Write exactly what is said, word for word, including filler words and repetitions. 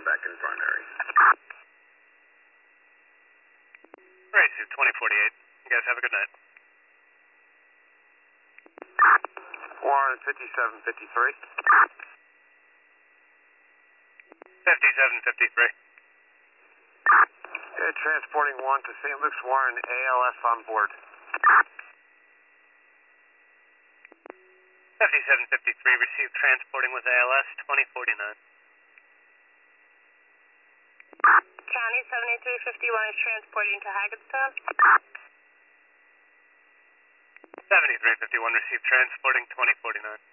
one back in primary. Racer twenty forty-eight. You guys have a good night. Warren fifty-seven fifty-three. fifty-seven fifty-three. Okay, transporting one to Saint Luke's Warren, A L S on board. fifty-seven fifty-three, received transporting with A L S twenty forty-nine. County seventy-three fifty-one is transporting to Haggettstown. seventy-three fifty-one, received transporting twenty forty-nine.